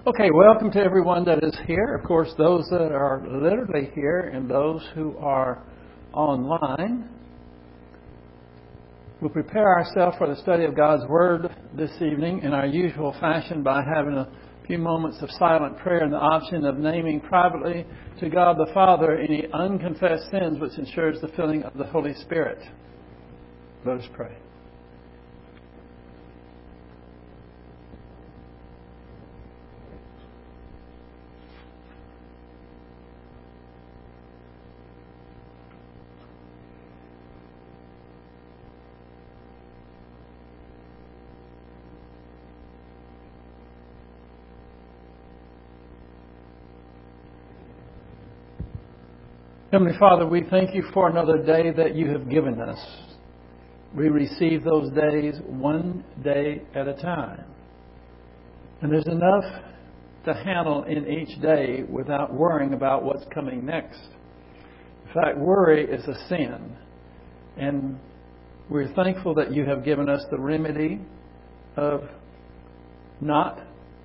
Okay, welcome to everyone that is here. Of course, those that are literally here and those who are online. We'll prepare ourselves for the study of God's Word this evening in our usual fashion by having a few moments of silent prayer and the option of naming privately to God the Father any unconfessed sins which ensures the filling of the Holy Spirit. Let us pray. Heavenly Father, we thank you for another day that you have given us. We receive those days one day at a time. And there's enough to handle in each day without worrying about what's coming next. In fact, worry is a sin. And we're thankful that you have given us the remedy of not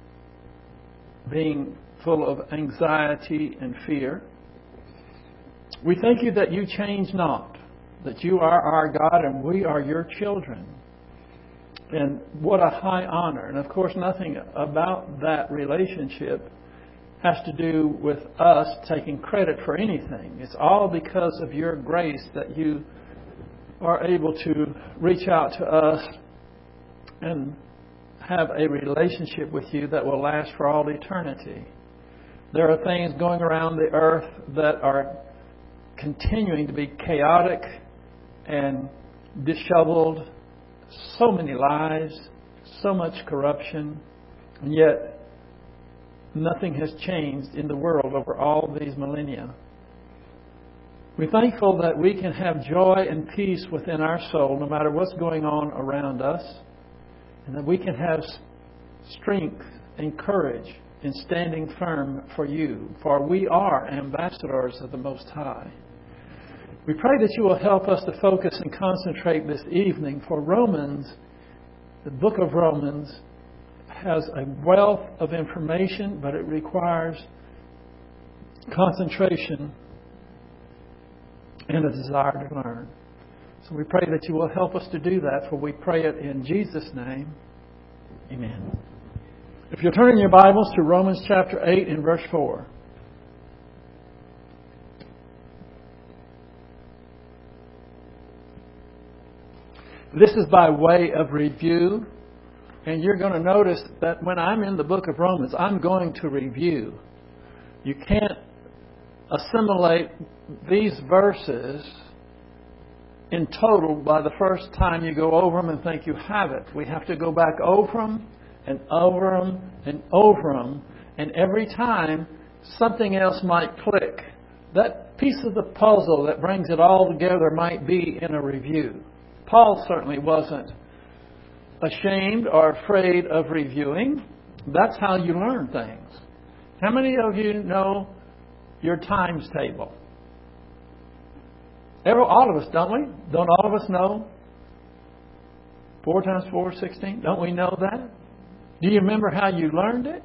being full of anxiety and fear. We thank you that you change not, that you are our God and we are your children. And what a high honor. And of course, nothing about that relationship has to do with us taking credit for anything. It's all because of your grace that you are able to reach out to us and have a relationship with you that will last for all eternity. There are things going around the earth that are continuing to be chaotic and disheveled, so many lies, so much corruption, and yet nothing has changed in the world over all these millennia. We're thankful that we can have joy and peace within our soul no matter what's going on around us, and that we can have strength and courage in standing firm for you, for we are ambassadors of the Most High. We pray that you will help us to focus and concentrate this evening, for Romans, the book of Romans, has a wealth of information, but it requires concentration and a desire to learn. So we pray that you will help us to do that, for we pray it in Jesus' name. Amen. If you'll turn in your Bibles to Romans chapter 8 and verse 4. This is by way of review, and you're going to notice that when I'm in the book of Romans, I'm going to review. You can't assimilate these verses in total by the first time you go over them and think you have it. We have to go back over them and over them and over them, and every time something else might click. That piece of the puzzle that brings it all together might be in a review. Paul certainly wasn't ashamed or afraid of reviewing. That's how you learn things. How many of you know your times table? All of us, don't we? Don't all of us know 4 times 4 is 16? Don't we know that? Do you remember how you learned it?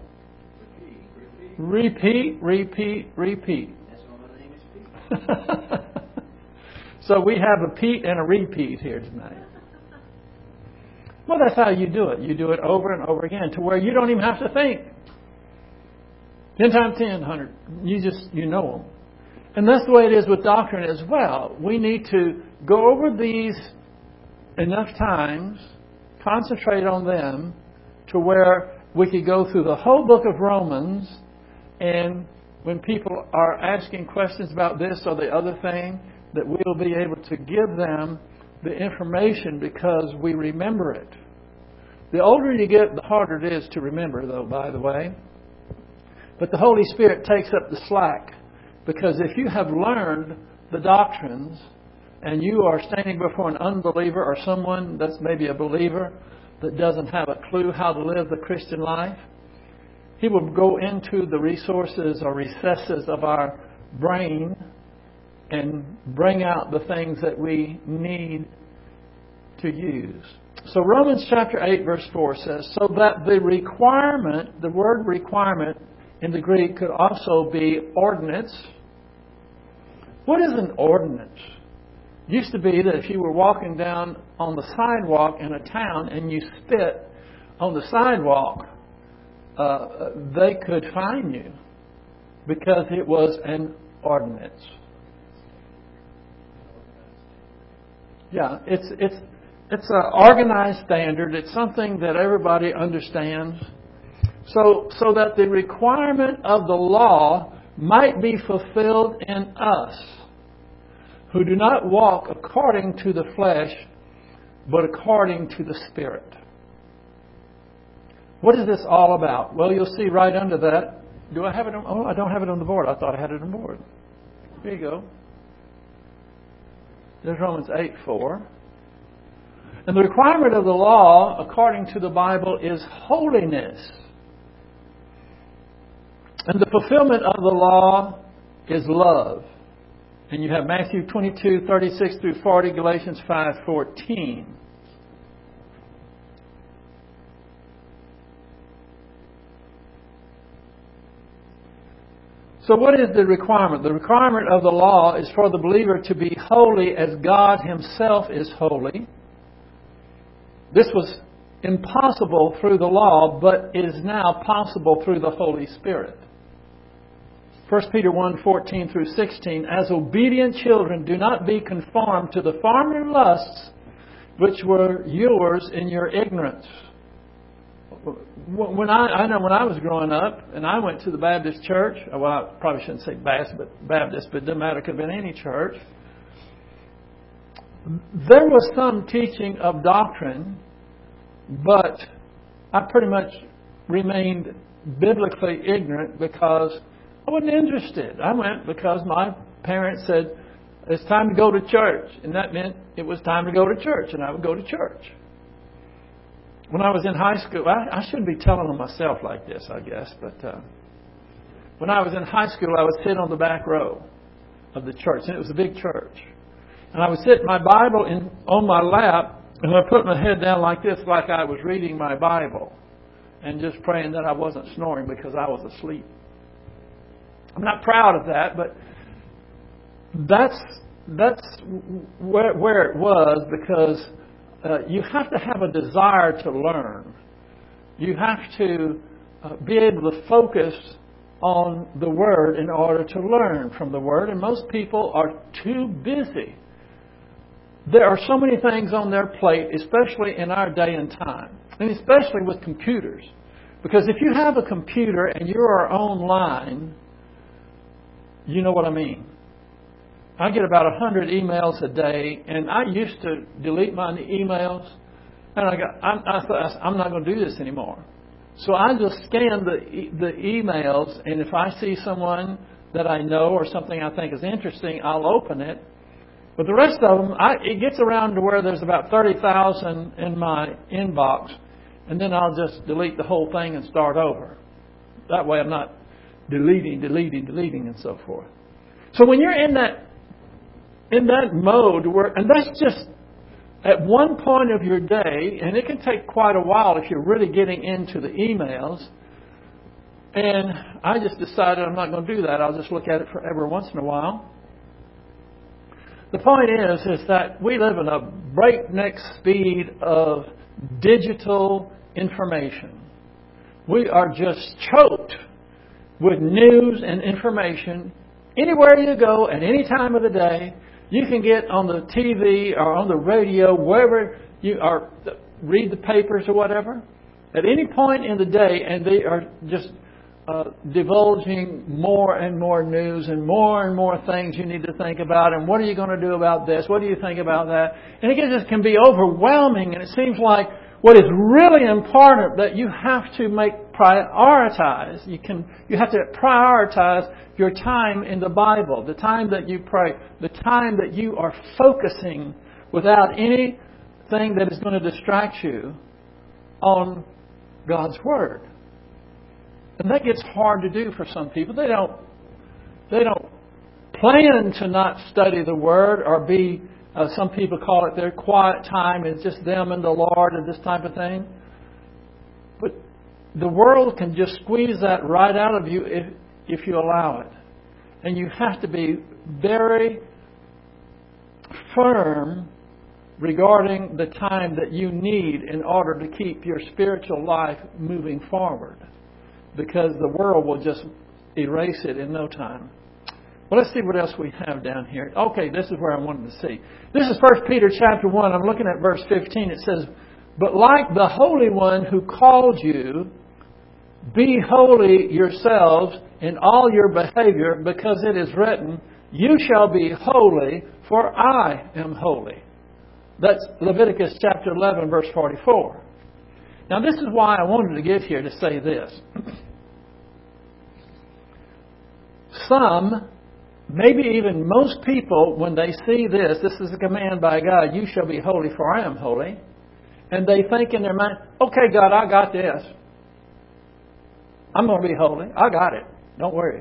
Repeat. That's why my name is Pete. So we have a Pete and a repeat here tonight. Well, that's how you do it. You do it over and over again to where you don't even have to think. 10 times 10, 100. You know them. And that's the way it is with doctrine as well. We need to go over these enough times, concentrate on them, to where we could go through the whole book of Romans, and when people are asking questions about this or the other thing, that we'll be able to give them the information because we remember it. The older you get, the harder it is to remember, though, by the way. But the Holy Spirit takes up the slack, because if you have learned the doctrines and you are standing before an unbeliever or someone that's maybe a believer that doesn't have a clue how to live the Christian life, he will go into the resources or recesses of our brain and bring out the things that we need to use. So Romans chapter 8 verse 4 says, so that the requirement, the word requirement in the Greek could also be ordinance. What is an ordinance? It used to be that if you were walking down on the sidewalk in a town and you spit on the sidewalk, they could fine you because it was an ordinance. Yeah, it's an organized standard. It's something that everybody understands. So that the requirement of the law might be fulfilled in us, who do not walk according to the flesh, but according to the Spirit. What is this all about? Well, you'll see right under that. Do I have it on? Oh, I don't have it on the board. I thought I had it on the board. Here you go. There's Romans 8:4. And the requirement of the law, according to the Bible, is holiness. And the fulfillment of the law is love. And you have Matthew 22:36 through 40, Galatians 5:14. So what is the requirement? The requirement of the law is for the believer to be holy as God Himself is holy. This was impossible through the law, but is now possible through the Holy Spirit. 1 Peter 1:14 through 16, as obedient children, do not be conformed to the former lusts which were yours in your ignorance. When I was growing up and I went to the Baptist church, well, I probably shouldn't say Baptist, but it doesn't matter, it could have been any church. There was some teaching of doctrine, but I pretty much remained biblically ignorant because I wasn't interested. I went because my parents said, it's time to go to church. And that meant it was time to go to church, and I would go to church. When I was in high school, I shouldn't be telling on myself like this, I guess, but when I was in high school, I would sit on the back row of the church, and it was a big church. And I would sit my Bible on my lap, and I put my head down like this, like I was reading my Bible, and just praying that I wasn't snoring because I was asleep. I'm not proud of that, but that's where it was, because you have to have a desire to learn. You have to be able to focus on the Word in order to learn from the Word, and most people are too busy. There are so many things on their plate, especially in our day and time, and especially with computers. Because if you have a computer and you are online, you know what I mean. I get about 100 emails a day, and I used to delete my emails, and I thought, I'm not going to do this anymore. So I just scan the emails, and if I see someone that I know or something I think is interesting, I'll open it. But the rest of them, it gets around to where there's about 30,000 in my inbox, and then I'll just delete the whole thing and start over. That way I'm not deleting, and so forth. So when you're in that mode where, and that's just at one point of your day, and it can take quite a while if you're really getting into the emails. And I just decided I'm not going to do that. I'll just look at it for every once in a while. The point is that we live in a breakneck speed of digital information. We are just choked with news and information. Anywhere you go, at any time of the day, you can get on the TV or on the radio, wherever you are, read the papers or whatever, at any point in the day, and they are just divulging more and more news and more things you need to think about. And what are you going to do about this? What do you think about that? And it just can be overwhelming. And it seems like what is really important that you have to prioritize. You have to prioritize your time in the Bible, the time that you pray, the time that you are focusing without anything that is going to distract you on God's Word. And that gets hard to do for some people. They don't plan to not study the Word or be Some people call it their quiet time. It's just them and the Lord and this type of thing. But the world can just squeeze that right out of you if you allow it. And you have to be very firm regarding the time that you need in order to keep your spiritual life moving forward. Because the world will just erase it in no time. Well, let's see what else we have down here. Okay, this is where I wanted to see. This is 1 Peter chapter 1. I'm looking at verse 15. It says, "But like the Holy One who called you, be holy yourselves in all your behavior, because it is written, you shall be holy, for I am holy." That's Leviticus chapter 11, verse 44. Now, this is why I wanted to get here to say this. Some, maybe even most people, when they see this is a command by God, you shall be holy, for I am holy. And they think in their mind, okay, God, I got this. I'm going to be holy. I got it. Don't worry.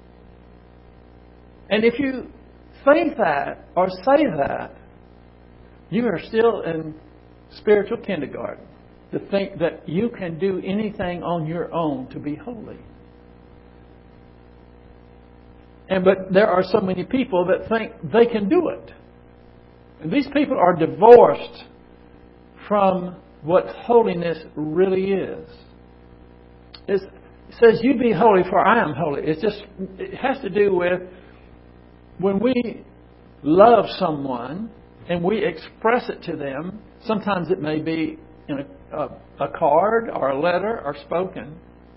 And if you think that or say that, you are still in spiritual kindergarten to think that you can do anything on your own to be holy. But there are so many people that think they can do it. And these people are divorced from what holiness really is. It says, you be holy, for I am holy. It has to do with when we love someone and we express it to them. Sometimes it may be in a card or a letter or spoken.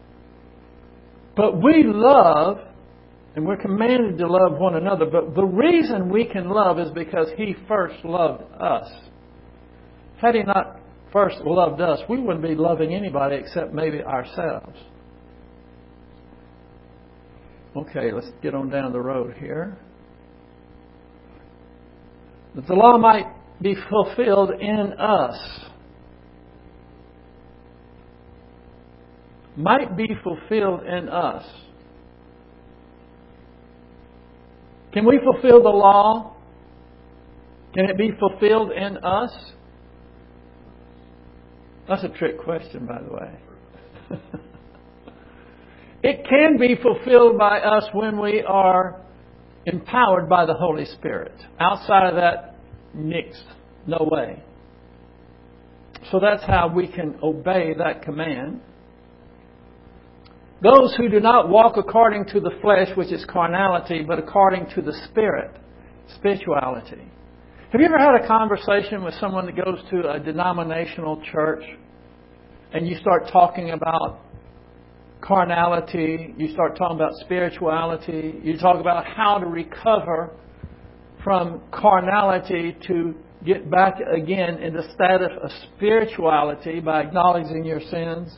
But we love, and we're commanded to love one another. But the reason we can love is because He first loved us. Had He not first loved us, we wouldn't be loving anybody except maybe ourselves. Okay, let's get on down the road here. That the law might be fulfilled in us. Might be fulfilled in us. Can we fulfill the law? Can it be fulfilled in us? That's a trick question, by the way. It can be fulfilled by us when we are empowered by the Holy Spirit. Outside of that, nix, no way. So that's how we can obey that command. Those who do not walk according to the flesh, which is carnality, but according to the Spirit, spirituality. Have you ever had a conversation with someone that goes to a denominational church and you start talking about carnality, you start talking about spirituality, you talk about how to recover from carnality to get back again in the status of spirituality by acknowledging your sins?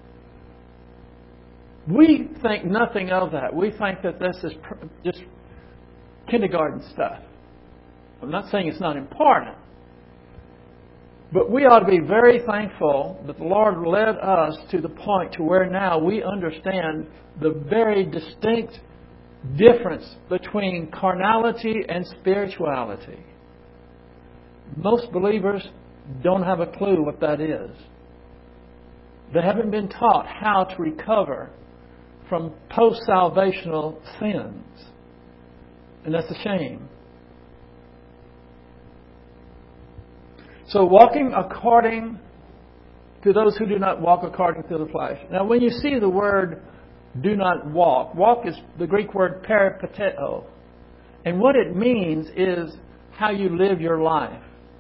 We think nothing of that. We think that this is just kindergarten stuff. I'm not saying it's not important. But we ought to be very thankful that the Lord led us to the point to where now we understand the very distinct difference between carnality and spirituality. Most believers don't have a clue what that is. They haven't been taught how to recover from post-salvational sins. And that's a shame. So walking according to those who do not walk according to the flesh. Now when you see the word do not walk, walk is the Greek word peripateo. And what it means is how you live your life.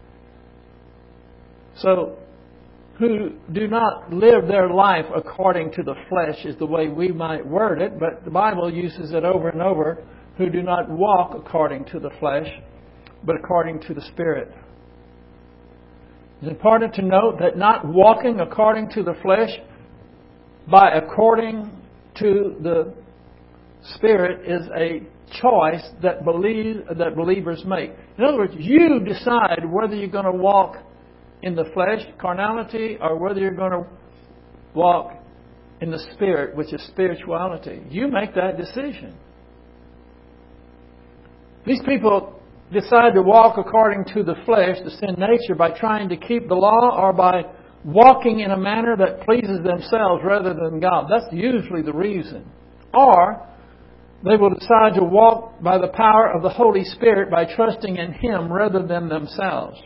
So who do not live their life according to the flesh is the way we might word it, but the Bible uses it over and over. Who do not walk according to the flesh, but according to the Spirit. It's important to note that not walking according to the flesh by according to the Spirit is a choice that believers make. In other words, you decide whether you're going to walk in the flesh, carnality, or whether you're going to walk in the Spirit, which is spirituality. You make that decision. These people decide to walk according to the flesh, the sin nature, by trying to keep the law or by walking in a manner that pleases themselves rather than God. That's usually the reason. Or they will decide to walk by the power of the Holy Spirit by trusting in Him rather than themselves.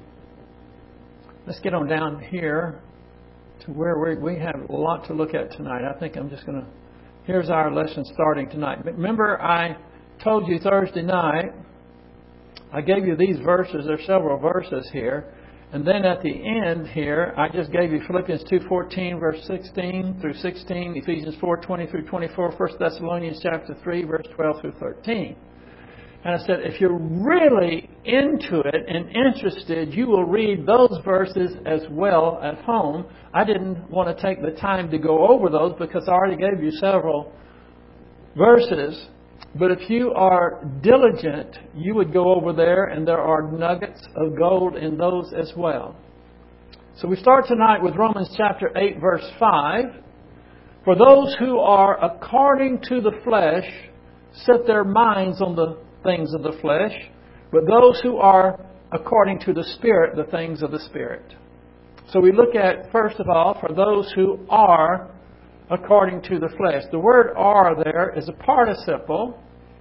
Let's get on down here to where we have a lot to look at tonight. I think I'm just going to... Here's our lesson starting tonight. Remember, I told you Thursday night, I gave you these verses. There's several verses here. And then at the end here, I just gave you Philippians 2:14, verse 16 through 16, Ephesians 4:20 through 24, 1 Thessalonians chapter 3, verse 12 through 13. And I said, if you're really into it and interested, you will read those verses as well at home. I didn't want to take the time to go over those because I already gave you several verses. But if you are diligent, you would go over there and there are nuggets of gold in those as well. So we start tonight with Romans chapter 8, verse 5. For those who are according to the flesh set their minds on the things of the flesh, but those who are according to the Spirit, the things of the Spirit. So we look at, first of all, for those who are according to the flesh. The word "are" there is a participle,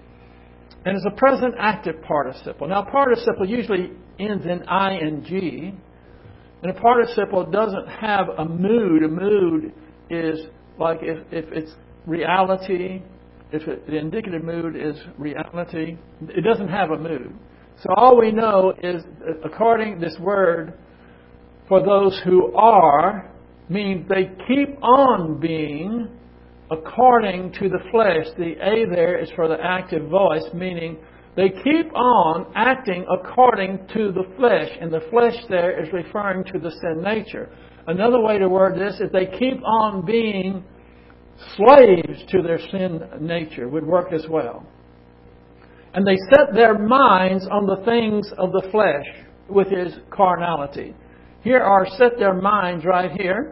and is a present active participle. Now, participle usually ends in ing, and a participle doesn't have a mood. A mood is like if it's reality. If the indicative mood is reality, it doesn't have a mood. So all we know is, according this word, for those who are, means they keep on being according to the flesh. The A there is for the active voice, meaning they keep on acting according to the flesh. And the flesh there is referring to the sin nature. Another way to word this is they keep on being slaves to their sin nature, would work as well. And they set their minds on the things of the flesh, with his carnality. Here are set their minds right here.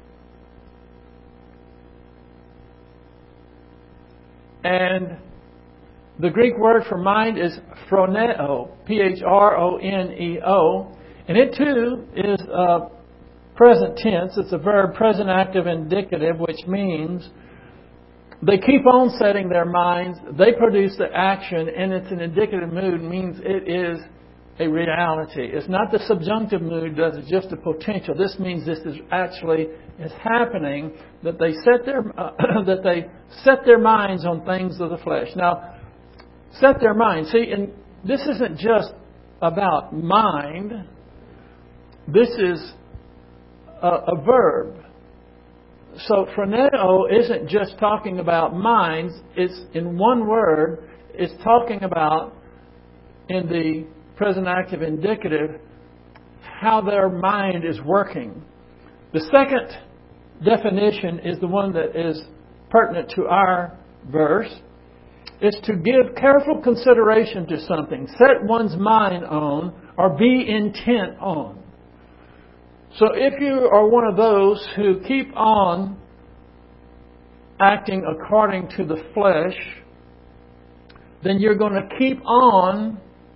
And the Greek word for mind is phroneo, P-H-R-O-N-E-O. And it too is present tense. It's a verb, present active indicative, which means they keep on setting their minds. They produce the action, and it's an indicative mood, means it is a reality. It's not the subjunctive mood, does it? Just a potential. This means this is actually is happening. That they set their minds on things of the flesh. Now, set their minds. See, and this isn't just about mind. This is a verb. So phroneo isn't just talking about minds. It's in one word. It's talking about, in the present active indicative, how their mind is working. The second definition is the one that is pertinent to our verse. It's to give careful consideration to something, set one's mind on, or be intent on. So if you are one of those who keep on acting according to the flesh, then you're going to keep on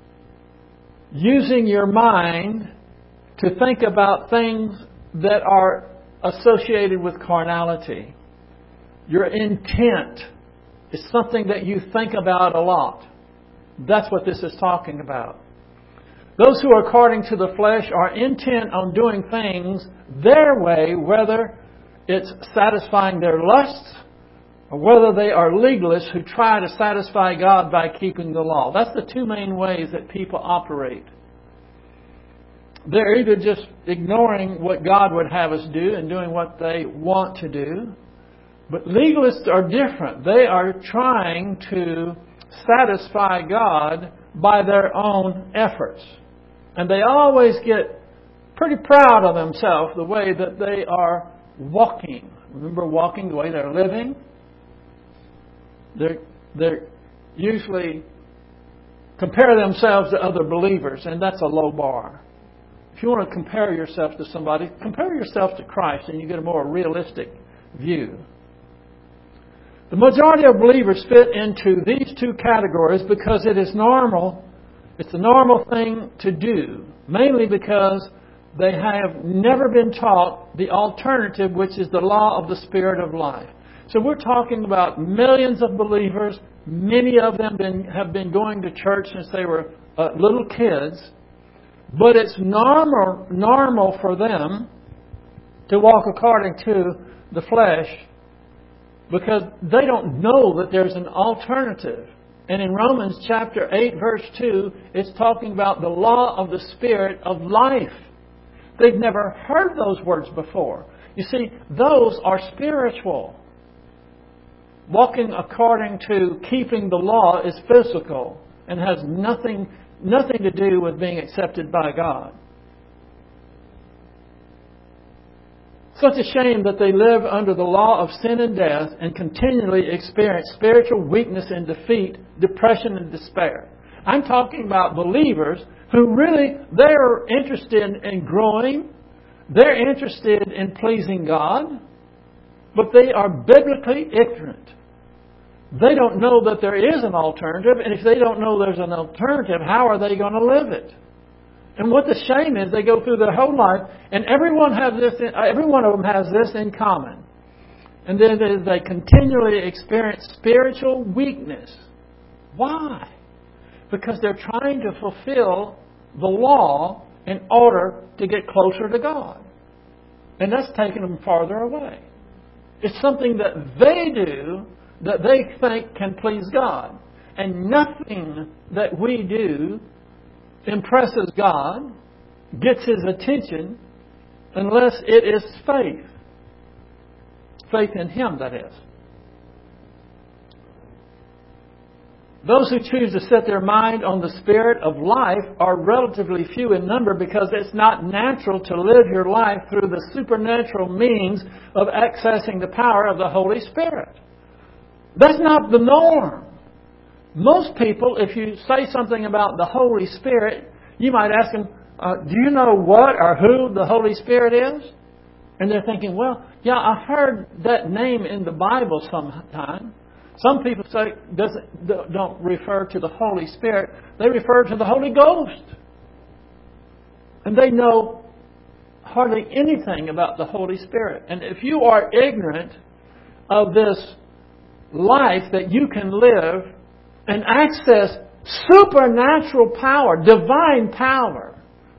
using your mind to think about things that are associated with carnality. Your intent is something that you think about a lot. That's what this is talking about. Those who are according to the flesh are intent on doing things their way, whether it's satisfying their lusts or whether they are legalists who try to satisfy God by keeping the law. That's the two main ways that people operate. They're either just ignoring what God would have us do and doing what they want to do. But legalists are different. They are trying to satisfy God by their own efforts. And they always get pretty proud of themselves the way that they are walking. Remember, walking, the way they're living? They usually compare themselves to other believers, and that's a low bar. If you want to compare yourself to somebody, compare yourself to Christ, and you get a more realistic view. The majority of believers fit into these two categories because it is normal It's a normal thing to do, mainly because they have never been taught the alternative, which is the law of the Spirit of life. So we're talking about millions of believers. Many of them have been going to church since they were little kids. But it's normal for them to walk according to the flesh because they don't know that there's an alternative. And in Romans chapter 8, verse 2, it's talking about the law of the Spirit of life. They've never heard those words before. You see, those are spiritual. Walking according to keeping the law is physical and has nothing to do with being accepted by God. Such a shame that they live under the law of sin and death and continually experience spiritual weakness and defeat, depression and despair. I'm talking about believers who really, they're interested in growing. They're interested in pleasing God. But they are biblically ignorant. They don't know that there is an alternative. And if they don't know there's an alternative, how are they going to live it? And what the shame is, they go through their whole life, and every one of them has this in common. And then they continually experience spiritual weakness. Why? Because they're trying to fulfill the law in order to get closer to God. And that's taking them farther away. It's something that they do that they think can please God. And nothing that we do impresses God, gets His attention, unless it is faith. Faith in Him, that is. Those who choose to set their mind on the Spirit of life are relatively few in number because it's not natural to live your life through the supernatural means of accessing the power of the Holy Spirit. That's not the norm. Most people, if you say something about the Holy Spirit, you might ask them, do you know what or who the Holy Spirit is? And they're thinking, well, yeah, I heard that name in the Bible sometime. Some people say don't refer to the Holy Spirit. They refer to the Holy Ghost. And they know hardly anything about the Holy Spirit. And if you are ignorant of this life that you can live and access supernatural power, divine power,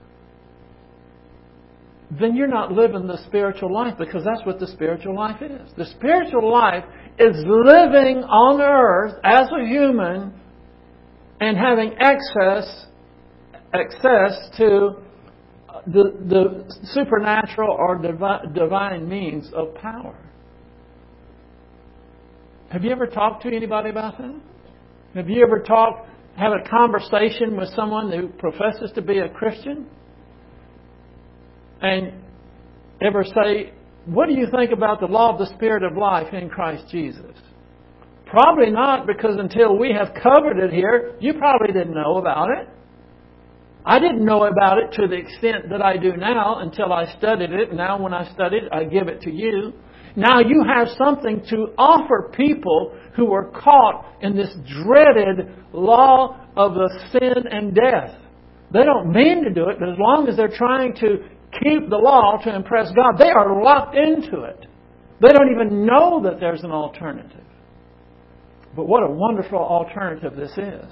then you're not living the spiritual life, because that's what the spiritual life is. The spiritual life is living on earth as a human and having access to the supernatural or divine means of power. Have you ever talked to anybody about that? Have you ever have a conversation with someone who professes to be a Christian? And ever say, what do you think about the law of the Spirit of life in Christ Jesus? Probably not, because until we have covered it here, you probably didn't know about it. I didn't know about it to the extent that I do now until I studied it. Now when I study it, I give it to you. Now you have something to offer people who are caught in this dreaded law of the sin and death. They don't mean to do it, but as long as they're trying to keep the law to impress God, they are locked into it. They don't even know that there's an alternative. But what a wonderful alternative this is.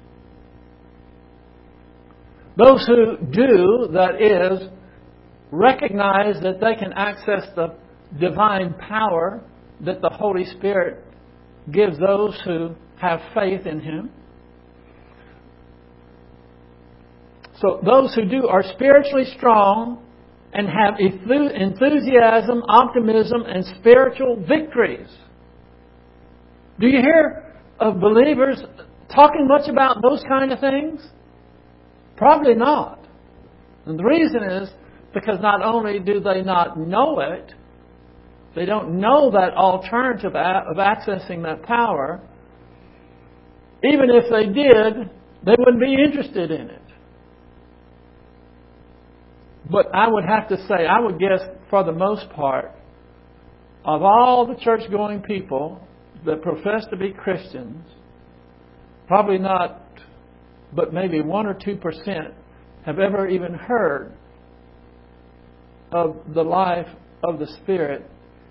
Those who do, that is, recognize that they can access the divine power that the Holy Spirit gives those who have faith in Him. So those who do are spiritually strong and have enthusiasm, optimism, and spiritual victories. Do you hear of believers talking much about those kind of things? Probably not. And the reason is because not only do they not know it, they don't know that alternative of accessing that power. Even if they did, they wouldn't be interested in it. But I would have to say, I would guess for the most part, of all the church-going people that profess to be Christians, probably not but maybe 1 or 2% have ever even heard of the life of the Spirit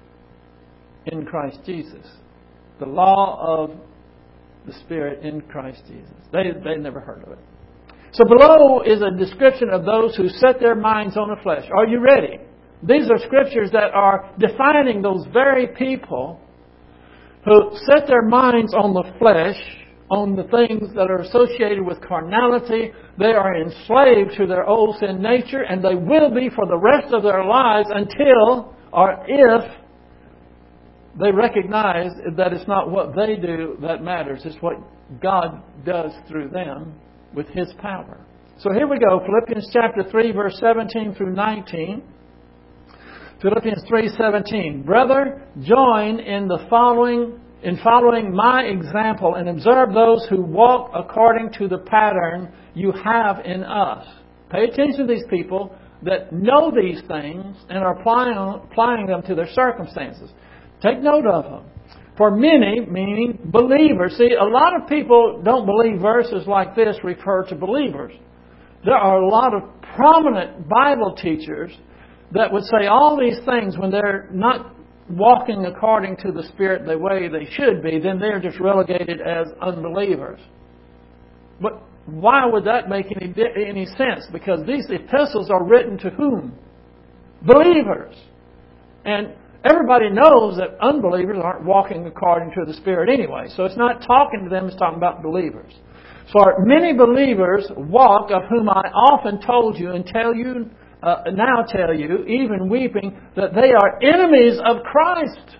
in Christ Jesus. The law of the Spirit in Christ Jesus. They never heard of it. So below is a description of those who set their minds on the flesh. Are you ready? These are scriptures that are defining those very people who set their minds on the flesh, on the things that are associated with carnality. They are enslaved to their old sin nature, and they will be for the rest of their lives until or if they recognize that it's not what they do that matters. It's what God does through them with His power. So here we go. Philippians chapter 3, verse 17 through 19. Philippians 3:17. Brother, join in following my example and observe those who walk according to the pattern you have in us. Pay attention to these people that know these things and are applying them to their circumstances. Take note of them. For many, meaning believers. See, a lot of people don't believe verses like this refer to believers. There are a lot of prominent Bible teachers that would say all these things when they're not walking according to the Spirit the way they should be, then they're just relegated as unbelievers. But why would that make any sense? Because these epistles are written to whom? Believers. And everybody knows that unbelievers aren't walking according to the Spirit anyway. So it's not talking to them, it's talking about believers. For many believers walk, of whom I often told you and now tell you, even weeping, that they are enemies of Christ.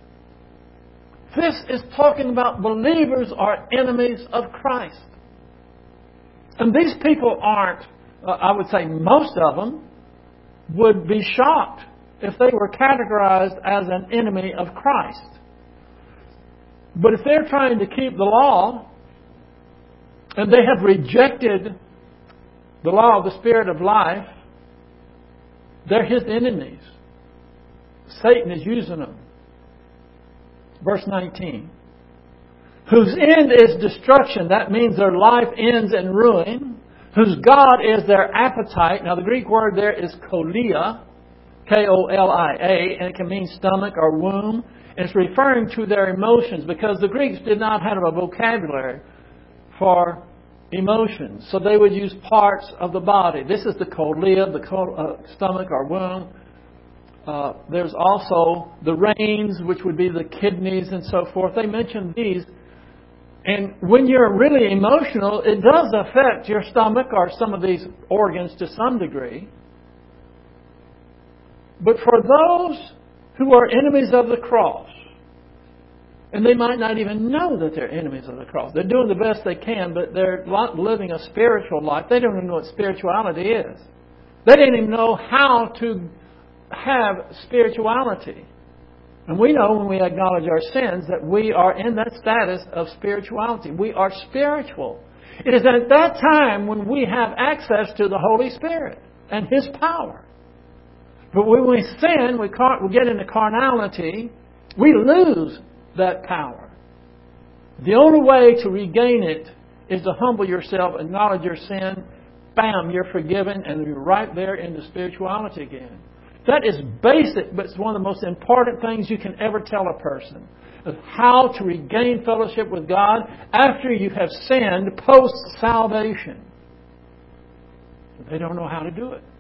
This is talking about believers are enemies of Christ. And these people aren't, I would say most of them, would be shocked if they were categorized as an enemy of Christ. But if they're trying to keep the law, and they have rejected the law of the Spirit of life, they're His enemies. Satan is using them. Verse 19. Whose end is destruction. That means their life ends in ruin. Whose God is their appetite. Now the Greek word there is kolia. K-O-L-I-A. And it can mean stomach or womb. And it's referring to their emotions. Because the Greeks did not have a vocabulary for emotions. So they would use parts of the body. This is the kolia, the stomach or womb. There's also the reins, which would be the kidneys and so forth. They mention these. And when you're really emotional, it does affect your stomach or some of these organs to some degree. But for those who are enemies of the cross, and they might not even know that they're enemies of the cross. They're doing the best they can, but they're not living a spiritual life. They don't even know what spirituality is. They didn't even know how to have spirituality. And we know when we acknowledge our sins that we are in that status of spirituality. We are spiritual. It is at that time when we have access to the Holy Spirit and His power. But when we sin, we get into carnality, we lose that power. The only way to regain it is to humble yourself, acknowledge your sin, bam, you're forgiven, and you're right there into spirituality again. That is basic, but it's one of the most important things you can ever tell a person, of how to regain fellowship with God after you have sinned post-salvation. They don't know how to do it.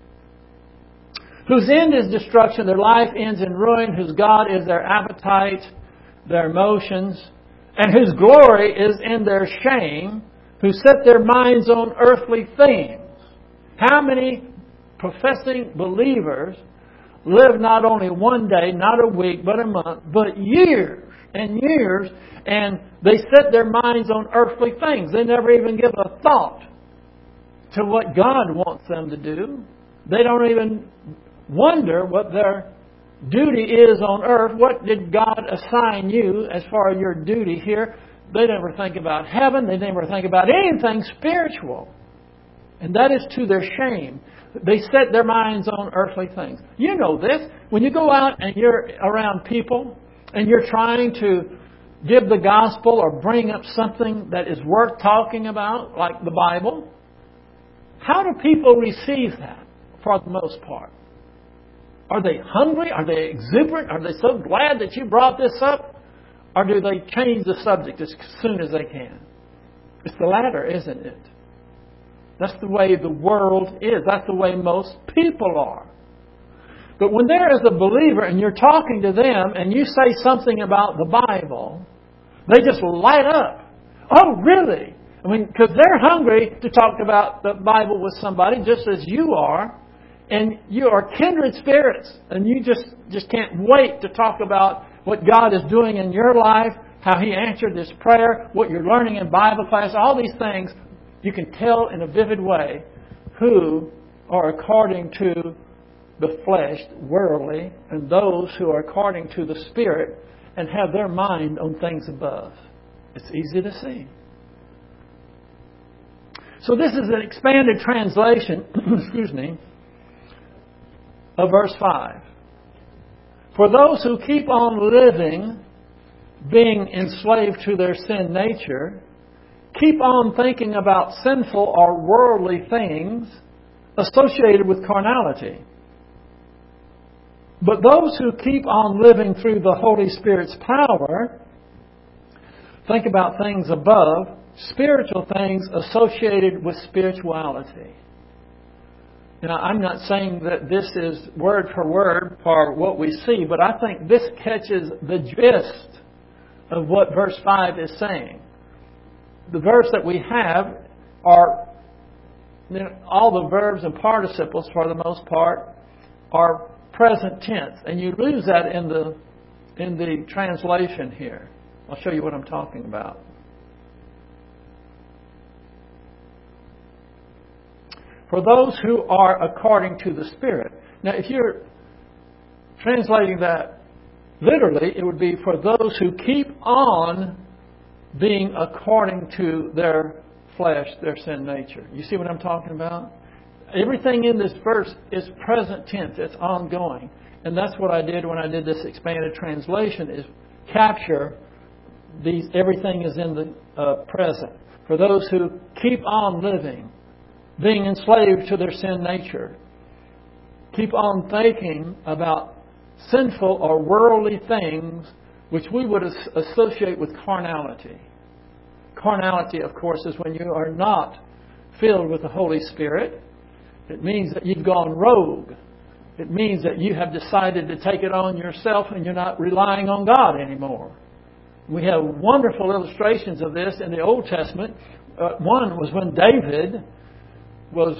Whose end is destruction, their life ends in ruin, whose God is their appetite, their emotions, and whose glory is in their shame, who set their minds on earthly things. How many professing believers live not only one day, not a week, but a month, but years and years, and they set their minds on earthly things. They never even give a thought to what God wants them to do. They don't even wonder what their duty is on earth. What did God assign you as far as your duty here? They never think about heaven. They never think about anything spiritual. And that is to their shame. They set their minds on earthly things. You know this. When you go out and you're around people and you're trying to give the gospel or bring up something that is worth talking about, like the Bible, how do people receive that for the most part? Are they hungry? Are they exuberant? Are they so glad that you brought this up? Or do they change the subject as soon as they can? It's the latter, isn't it? That's the way the world is. That's the way most people are. But when there is a believer and you're talking to them and you say something about the Bible, they just light up. Oh, really? I mean, because they're hungry to talk about the Bible with somebody just as you are. And you are kindred spirits. And you just can't wait to talk about what God is doing in your life, how He answered this prayer, what you're learning in Bible class, all these things. You can tell in a vivid way who are according to the flesh, worldly, and those who are according to the Spirit and have their mind on things above. It's easy to see. So this is an expanded translation, excuse me, of verse 5. For those who keep on living, being enslaved to their sin nature, keep on thinking about sinful or worldly things associated with carnality. But those who keep on living through the Holy Spirit's power think about things above, spiritual things associated with spirituality. Now, I'm not saying that this is word for word for what we see, but I think this catches the gist of what verse 5 is saying. The verse that we have are, all the verbs and participles, for the most part, are present tense. And you lose that in the translation here. I'll show you what I'm talking about. For those who are according to the Spirit. Now, if you're translating that literally, it would be for those who keep on being according to their flesh, their sin nature. You see what I'm talking about? Everything in this verse is present tense. It's ongoing. And that's what I did when I did this expanded translation, is capture these. Everything is in the present. For those who keep on living, being enslaved to their sin nature, keep on thinking about sinful or worldly things which we would associate with carnality. Carnality, of course, is when you are not filled with the Holy Spirit. It means that you've gone rogue. It means that you have decided to take it on yourself and you're not relying on God anymore. We have wonderful illustrations of this in the Old Testament. One was when David was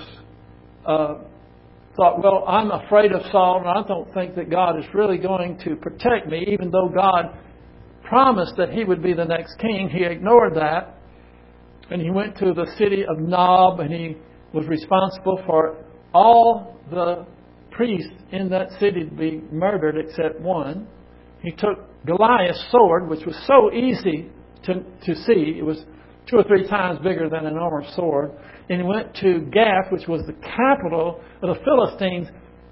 thought, well, I'm afraid of Saul and I don't think that God is really going to protect me, even though God promised that He would be the next king. He ignored that and he went to the city of Nob and he was responsible for all the priests in that city to be murdered except one. He took Goliath's sword, which was so easy to see. It was 2 or 3 times bigger than a normal sword. And he went to Gath, which was the capital of the Philistines,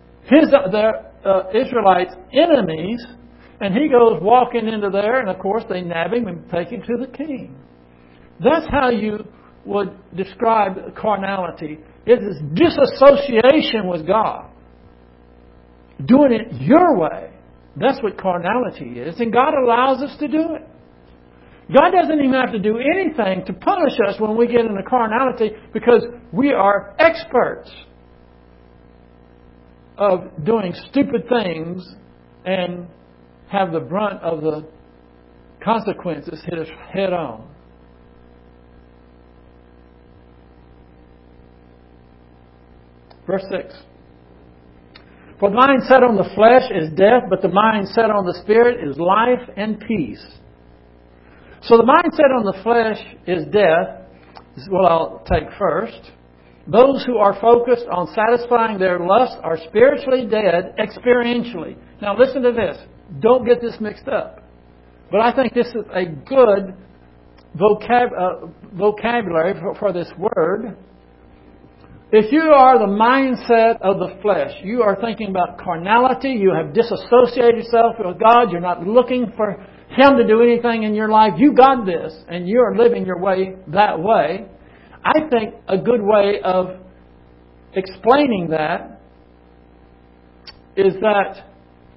the Israelites' enemies. And he goes walking into there, and of course they nab him and take him to the king. That's how you would describe carnality. It is disassociation with God. Doing it your way. That's what carnality is. And God allows us to do it. God doesn't even have to do anything to punish us when we get into carnality, because we are experts of doing stupid things and have the brunt of the consequences hit us head on. Verse 6. For the mind set on the flesh is death, but the mind set on the Spirit is life and peace. So the mindset on the flesh is death. This is what I'll take first. Those who are focused on satisfying their lust are spiritually dead experientially. Now listen to this. Don't get this mixed up. But I think this is a good vocabulary for this word. If you are the mindset of the flesh, you are thinking about carnality, you have disassociated yourself with God, you're not looking for Him to do anything in your life. You got this, and you are living your way that way. I think a good way of explaining that is that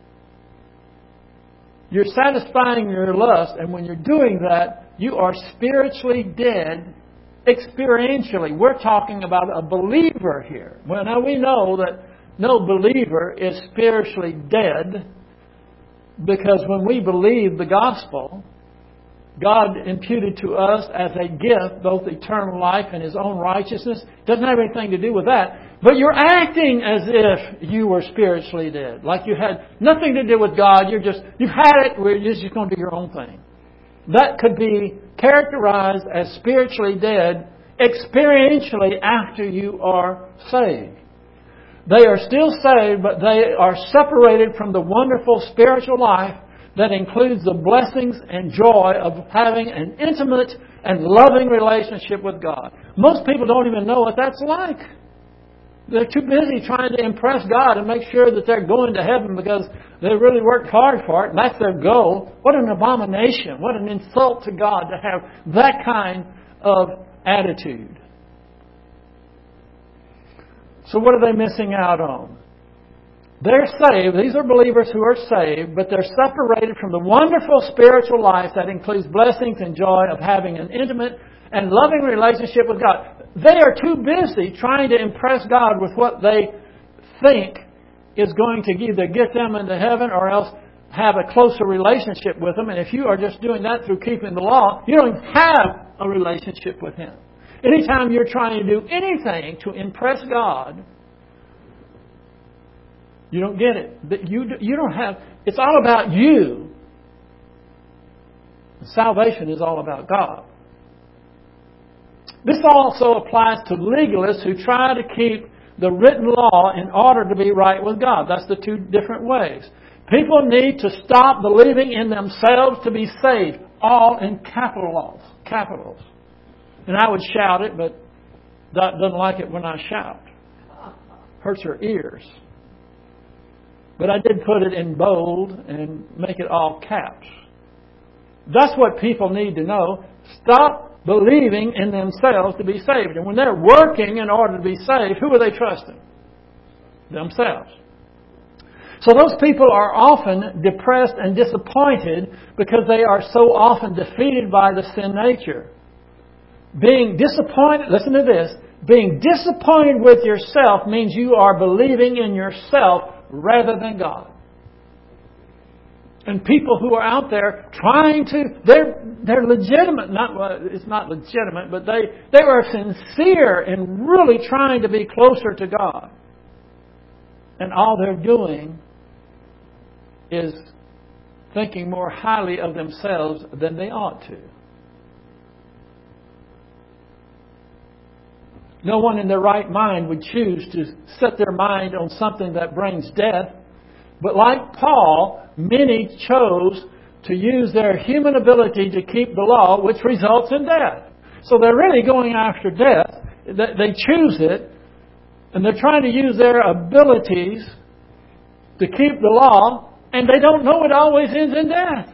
you're satisfying your lust, and when you're doing that, you are spiritually dead experientially. We're talking about a believer here. Well, now we know that no believer is spiritually dead, because when we believe the gospel, God imputed to us as a gift both eternal life and His own righteousness. Doesn't have anything to do with that. But you're acting as if you were spiritually dead. Like you had nothing to do with God. You've had it. You're just going to do your own thing. That could be characterized as spiritually dead experientially after you are saved. They are still saved, but they are separated from the wonderful spiritual life that includes the blessings and joy of having an intimate and loving relationship with God. Most people don't even know what that's like. They're too busy trying to impress God and make sure that they're going to heaven because they really worked hard for it and that's their goal. What an abomination. What an insult to God to have that kind of attitude. So what are they missing out on? They're saved. These are believers who are saved, but they're separated from the wonderful spiritual life that includes blessings and joy of having an intimate and loving relationship with God. They are too busy trying to impress God with what they think is going to either get them into heaven or else have a closer relationship with Him. And if you are just doing that through keeping the law, you don't have a relationship with Him. Anytime you're trying to do anything to impress God, you don't get it. You don't have. It's all about you. Salvation is all about God. This also applies to legalists who try to keep the written law in order to be right with God. That's the two different ways. People need to stop believing in themselves to be saved. All in capitals. And I would shout it, but Dot doesn't like it when I shout. Hurts her ears. But I did put it in bold and make it all caps. That's what people need to know. Stop believing in themselves to be saved. And when they're working in order to be saved, who are they trusting? Themselves. So those people are often depressed and disappointed because they are so often defeated by the sin nature. Being disappointed, listen to this, being disappointed with yourself means you are believing in yourself rather than God. And people who are out there trying to, they're legitimate, it's not legitimate, but they are sincere in really trying to be closer to God. And all they're doing is thinking more highly of themselves than they ought to. No one in their right mind would choose to set their mind on something that brings death. But like Paul, many chose to use their human ability to keep the law, which results in death. So they're really going after death. They choose it, and they're trying to use their abilities to keep the law, and they don't know it always ends in death.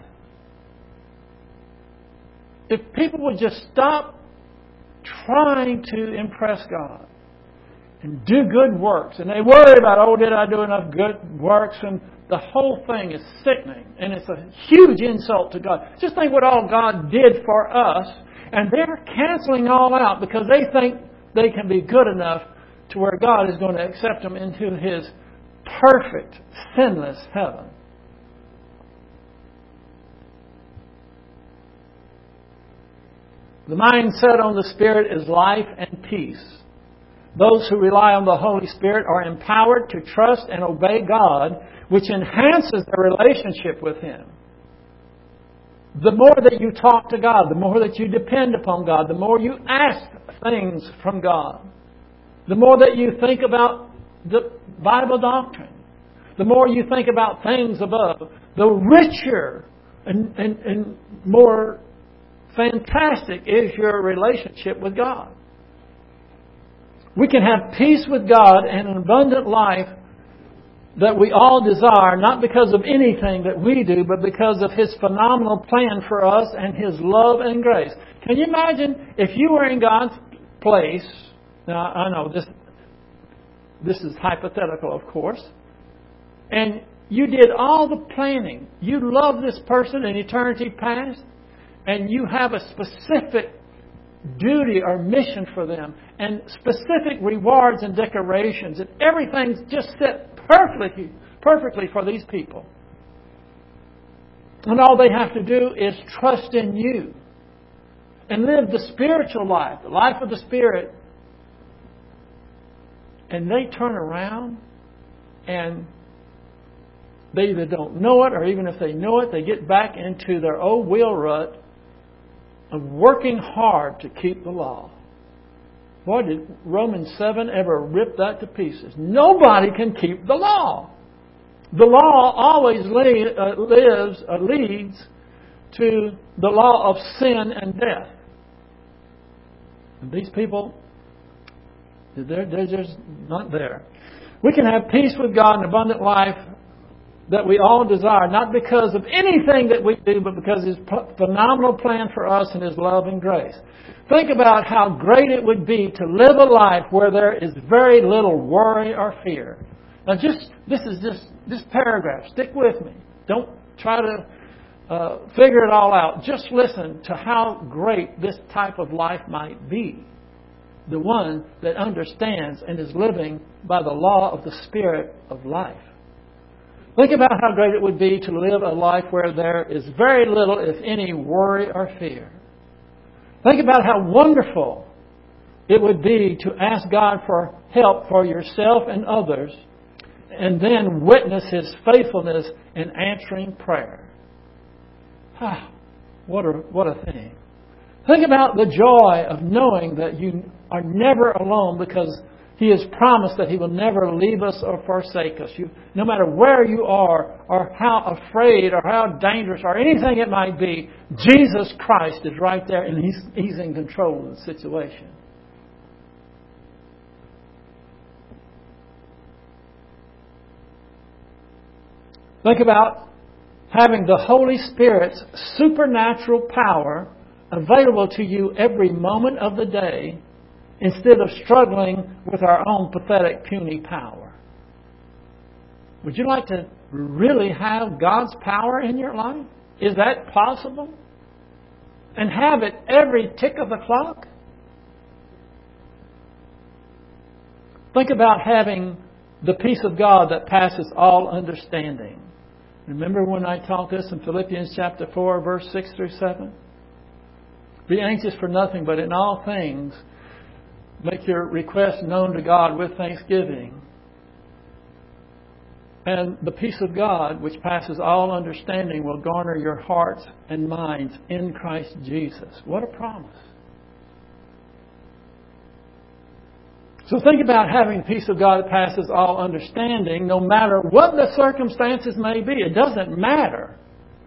If people would just stop trying to impress God and do good works, and they worry about, did I do enough good works? And the whole thing is sickening, and it's a huge insult to God. Just think what all God did for us, and they're canceling all out because they think they can be good enough to where God is going to accept them into His perfect, sinless heaven. The mindset on the Spirit is life and peace. Those who rely on the Holy Spirit are empowered to trust and obey God, which enhances their relationship with Him. The more that you talk to God, the more that you depend upon God, the more you ask things from God, the more that you think about the Bible doctrine, the more you think about things above, the richer and more fantastic is your relationship with God. We can have peace with God and an abundant life that we all desire, not because of anything that we do, but because of His phenomenal plan for us and His love and grace. Can you imagine if you were in God's place? Now, I know this is hypothetical, of course. And you did all the planning. You love this person in eternity past, and you have a specific duty or mission for them, and specific rewards and decorations, and everything's just set perfectly for these people. And all they have to do is trust in you and live the spiritual life, the life of the Spirit. And they turn around and they either don't know it, or even if they know it, they get back into their old wheel rut of working hard to keep the law. Boy, did Romans 7 ever rip that to pieces. Nobody can keep the law. The law always leads to the law of sin and death. And these people, they're just not there. We can have peace with God and abundant life that we all desire, not because of anything that we do, but because of His phenomenal plan for us and His love and grace. Think about how great it would be to live a life where there is very little worry or fear. Now, this paragraph. Stick with me. Don't try to figure it all out. Just listen to how great this type of life might be. The one that understands and is living by the law of the Spirit of life. Think about how great it would be to live a life where there is very little, if any, worry or fear. Think about how wonderful it would be to ask God for help for yourself and others, and then witness His faithfulness in answering prayer. What a thing. Think about the joy of knowing that you are never alone, because He has promised that He will never leave us or forsake us. No matter where you are, or how afraid, or how dangerous, or anything it might be, Jesus Christ is right there, and He's in control of the situation. Think about having the Holy Spirit's supernatural power available to you every moment of the day, instead of struggling with our own pathetic, puny power. Would you like to really have God's power in your life? Is that possible? And have it every tick of the clock? Think about having the peace of God that passes all understanding. Remember when I taught this in Philippians chapter 4, verse 6 through 7? Be anxious for nothing, but in all things make your requests known to God with thanksgiving. And the peace of God, which passes all understanding, will garner your hearts and minds in Christ Jesus. What a promise. So think about having the peace of God that passes all understanding, no matter what the circumstances may be. It doesn't matter.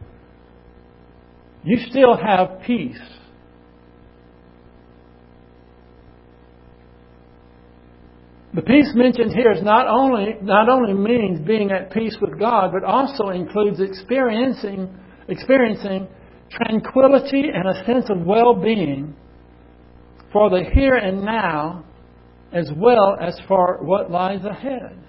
You still have peace. The peace mentioned here is not only means being at peace with God, but also includes experiencing tranquility and a sense of well-being for the here and now, as well as for what lies ahead.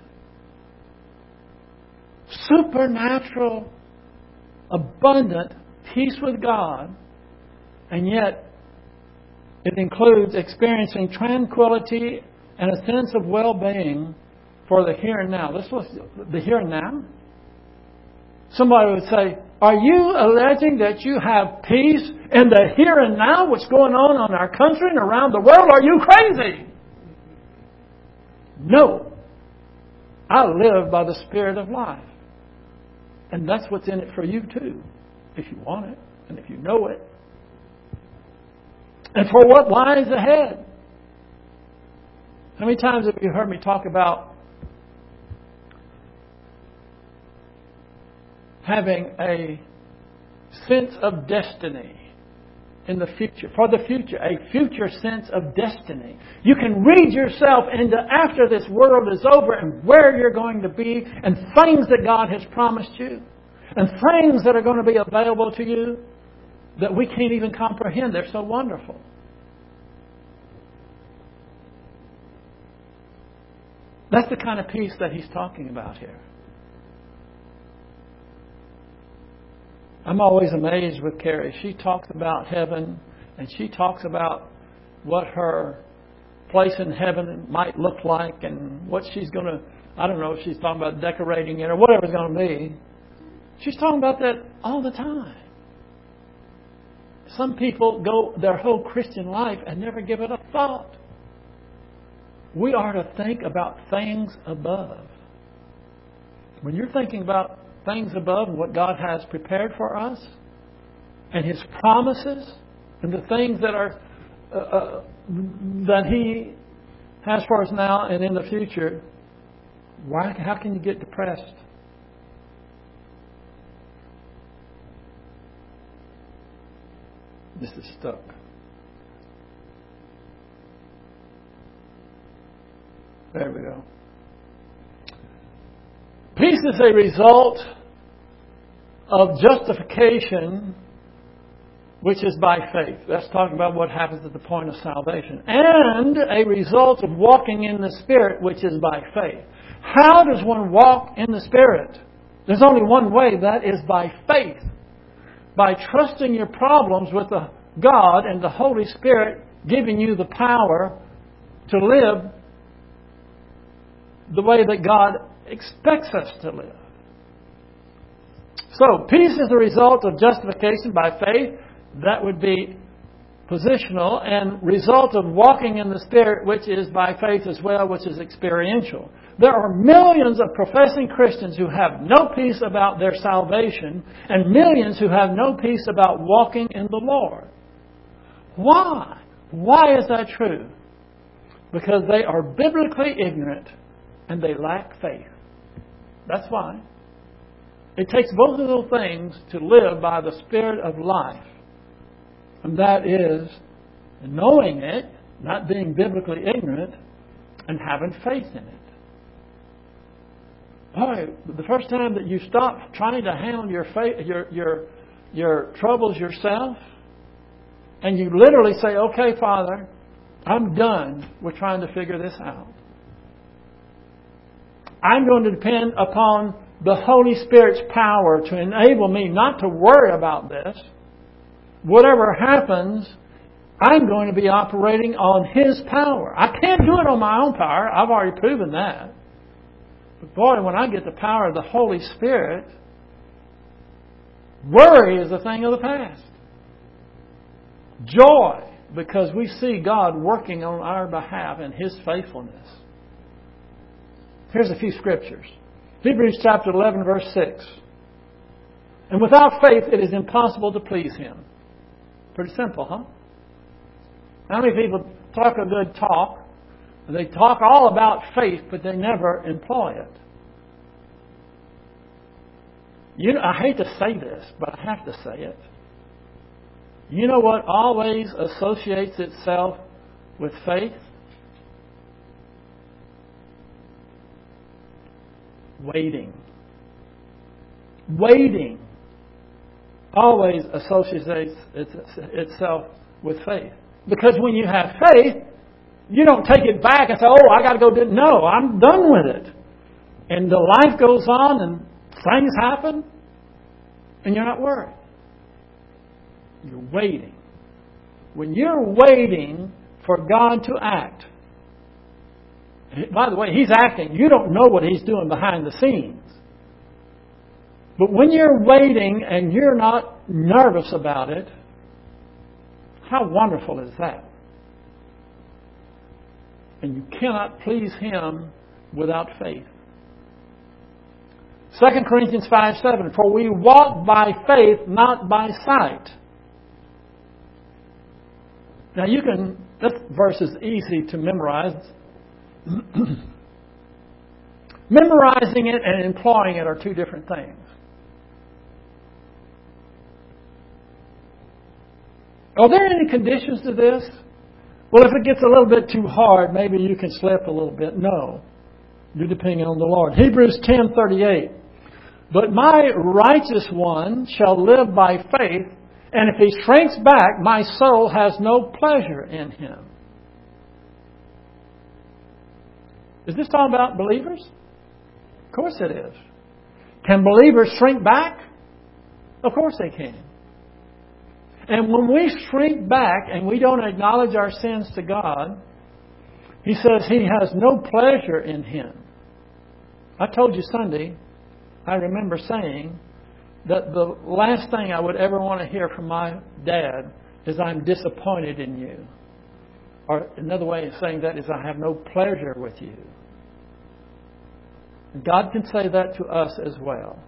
Supernatural, abundant peace with God, and yet it includes experiencing tranquility and a sense of well-being for the here and now. Let's look at the here and now. Somebody would say, are you alleging that you have peace in the here and now? What's going on in our country and around the world? Are you crazy? No. I live by the Spirit of life. And that's what's in it for you too, if you want it and if you know it. And for what lies ahead. How many times have you heard me talk about having a sense of destiny in the future, for the future, a future sense of destiny. You can read yourself into after this world is over and where you're going to be and things that God has promised you and things that are going to be available to you that we can't even comprehend. They're so wonderful. That's the kind of peace that he's talking about here. I'm always amazed with Carrie. She talks about heaven and she talks about what her place in heaven might look like and what she's going to, I don't know if she's talking about decorating it or whatever it's going to be. She's talking about that all the time. Some people go their whole Christian life and never give it a thought. We are to think about things above. When you're thinking about things above and what God has prepared for us and His promises and the things that are that He has for us now and in the future, how can you get depressed? This is stuck. There we go. Peace is a result of justification, which is by faith. That's talking about what happens at the point of salvation. And a result of walking in the Spirit, which is by faith. How does one walk in the Spirit? There's only one way, that is by faith. By trusting your problems with the God and the Holy Spirit giving you the power to live the way that God expects us to live. So, peace is a result of justification by faith. That would be positional. And result of walking in the Spirit, which is by faith as well, which is experiential. There are millions of professing Christians who have no peace about their salvation and millions who have no peace about walking in the Lord. Why? Why is that true? Because they are biblically ignorant and they lack faith. That's why. It takes both of those things to live by the Spirit of life. And that is knowing it, not being biblically ignorant, and having faith in it. Boy, the first time that you stop trying to handle your faith, your troubles yourself, and you literally say, "Okay, Father, I'm done with trying to figure this out. I'm going to depend upon the Holy Spirit's power to enable me not to worry about this. Whatever happens, I'm going to be operating on His power. I can't do it on my own power. I've already proven that. But boy, when I get the power of the Holy Spirit, worry is a thing of the past. Joy, because we see God working on our behalf in His faithfulness. Here's a few scriptures. Hebrews chapter 11, verse 6. And without faith it is impossible to please Him. Pretty simple, huh? How many people talk a good talk? They talk all about faith, but they never employ it. I hate to say this, but I have to say it. You know what always associates itself with faith? Waiting. Waiting always associates itself with faith. Because when you have faith, you don't take it back and say, "Oh, I got to go do it." No, I'm done with it. And the life goes on and things happen and you're not worried. You're waiting. When you're waiting for God to act, by the way, He's acting. You don't know what He's doing behind the scenes. But when you're waiting and you're not nervous about it, how wonderful is that? And you cannot please Him without faith. 2 Corinthians 5:7, for we walk by faith, not by sight. Now this verse is easy to memorize. Memorizing it and employing it are two different things. Are there any conditions to this? Well, if it gets a little bit too hard, maybe you can slip a little bit. No. You're depending on the Lord. Hebrews 10:38. But my righteous one shall live by faith, and if he shrinks back, my soul has no pleasure in him. Is this talking about believers? Of course it is. Can believers shrink back? Of course they can. And when we shrink back and we don't acknowledge our sins to God, He says He has no pleasure in him. I told you Sunday, I remember saying that the last thing I would ever want to hear from my dad is, I'm disappointed in you. Or another way of saying that is, I have no pleasure with you. God can say that to us as well.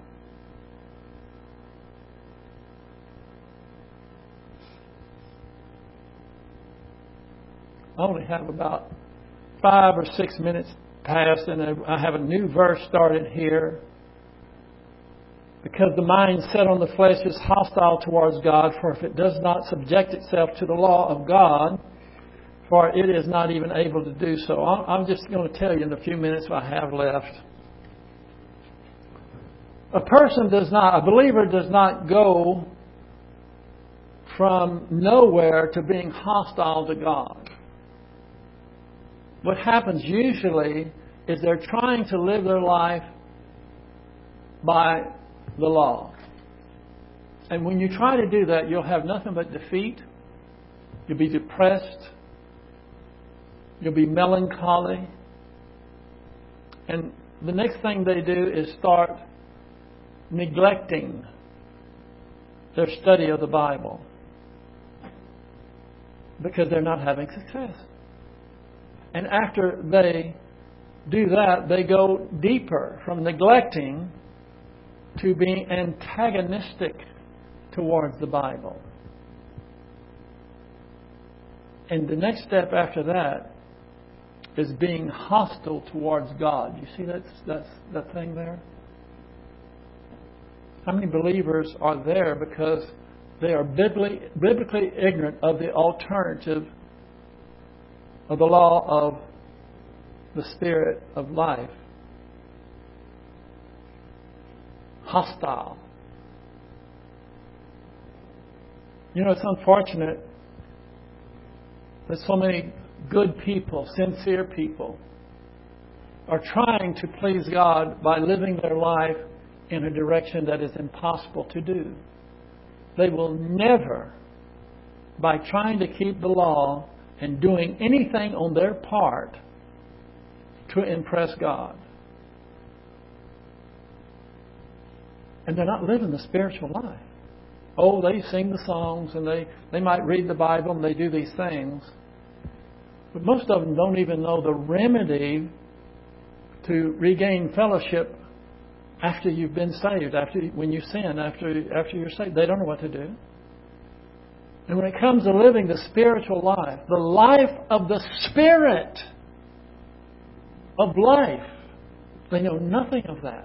I only have about 5 or 6 minutes past, and I have a new verse started here. Because the mind set on the flesh is hostile towards God, for if it does not subject itself to the law of God, for it is not even able to do so. I'm just going to tell you in the few minutes I have left. A believer does not go from nowhere to being hostile to God. What happens usually is they're trying to live their life by the law. And when you try to do that, you'll have nothing but defeat. You'll be depressed. You'll be melancholy. And the next thing they do is start neglecting their study of the Bible because they're not having success. And after they do that, they go deeper from neglecting to being antagonistic towards the Bible. And the next step after that is being hostile towards God. You see that thing there? How many believers are there because they are biblically ignorant of the alternative of the law of the Spirit of life? Hostile. You know, it's unfortunate that so many good people, sincere people, are trying to please God by living their life in a direction that is impossible to do. They will never, by trying to keep the law and doing anything on their part to impress God. And they're not living the spiritual life. Oh, they sing the songs and they might read the Bible and they do these things. But most of them don't even know the remedy to regain fellowship after you've been saved, when you sin, after you're saved. They don't know what to do. And when it comes to living the spiritual life, the life of the Spirit of life, they know nothing of that.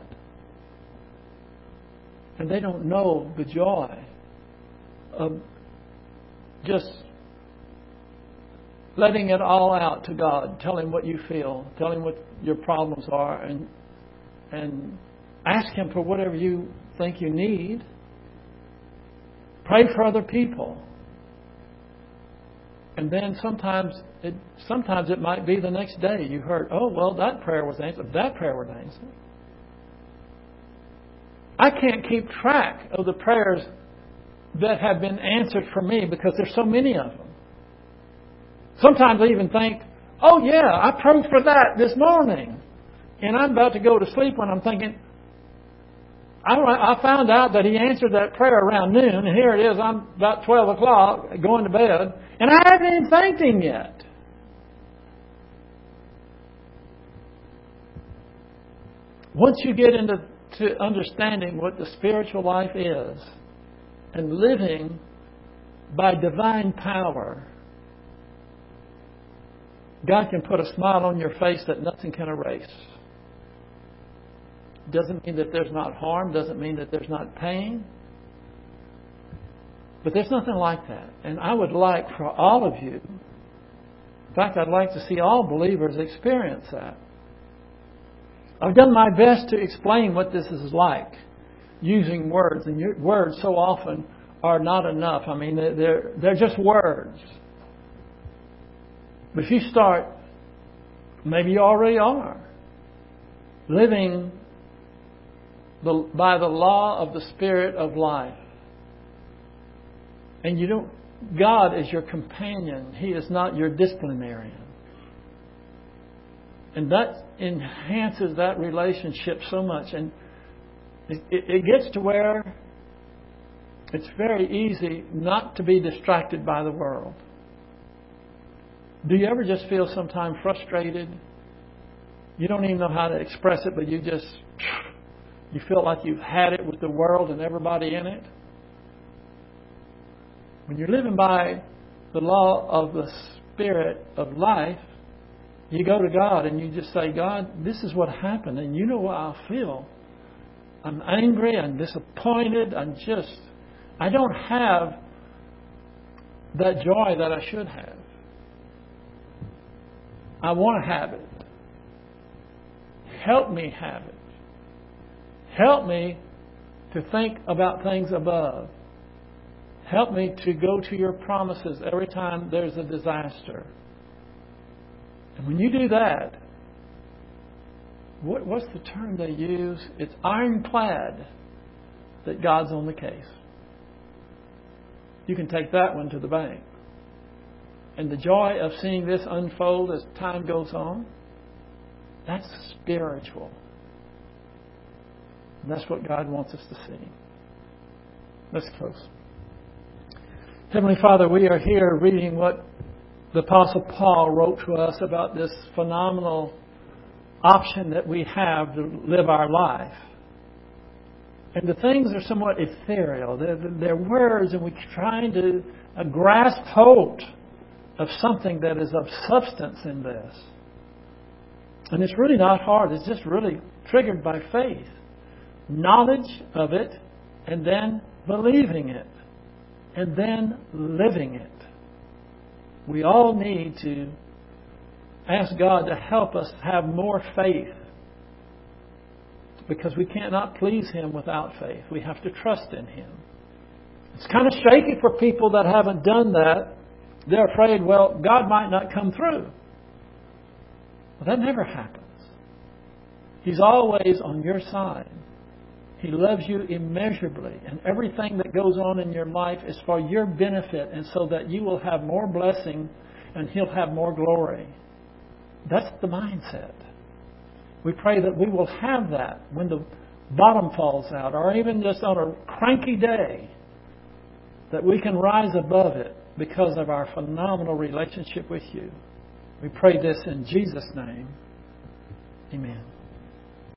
And they don't know the joy of just letting it all out to God. Tell Him what you feel. Tell Him what your problems are. And ask Him for whatever you think you need. Pray for other people. And then sometimes it might be the next day you heard, oh, well, that prayer was answered. That prayer was answered. I can't keep track of the prayers that have been answered for me because there's so many of them. Sometimes I even think, oh yeah, I prayed for that this morning. And I'm about to go to sleep when I'm thinking, I found out that He answered that prayer around noon, and here it is, I'm about 12 o'clock going to bed, and I haven't even thanked Him yet. Once you get into understanding what the spiritual life is and living by divine power, God can put a smile on your face that nothing can erase. Doesn't mean that there's not harm, doesn't mean that there's not pain. But there's nothing like that. And I would like for all of you, in fact, I'd like to see all believers experience that. I've done my best to explain what this is like, using words. And your words so often are not enough. I mean, they're just words. But if you start, maybe you already are, living by the law of the Spirit of life. And you don't, God is your companion. He is not your disciplinarian. And that enhances that relationship so much. And it gets to where it's very easy not to be distracted by the world. Do you ever just feel sometimes frustrated? You don't even know how to express it, but you feel like you've had it with the world and everybody in it? When you're living by the law of the Spirit of life, you go to God and you just say, God, this is what happened, and you know what I feel. I'm angry, I'm disappointed, I don't have that joy that I should have. I want to have it. Help me have it. Help me to think about things above. Help me to go to your promises every time there's a disaster. And when you do that, what's the term they use? It's ironclad that God's on the case. You can take that one to the bank. And the joy of seeing this unfold as time goes on, that's spiritual. And that's what God wants us to see. Let's close. Heavenly Father, we are here reading what the Apostle Paul wrote to us about this phenomenal option that we have to live our life. And the things are somewhat ethereal. They're words, and we're trying to grasp hold of something that is of substance in this. And it's really not hard. It's just really triggered by faith. Knowledge of it, and then believing it, and then living it. We all need to ask God to help us have more faith, because we cannot please Him without faith. We have to trust in Him. It's kind of shaky for people that haven't done that. They're afraid, well, God might not come through. Well, that never happens. He's always on your side. He loves you immeasurably, and everything that goes on in your life is for your benefit, and so that you will have more blessing and He'll have more glory. That's the mindset. We pray that we will have that when the bottom falls out, or even just on a cranky day, that we can rise above it because of our phenomenal relationship with you. We pray this in Jesus' name. Amen.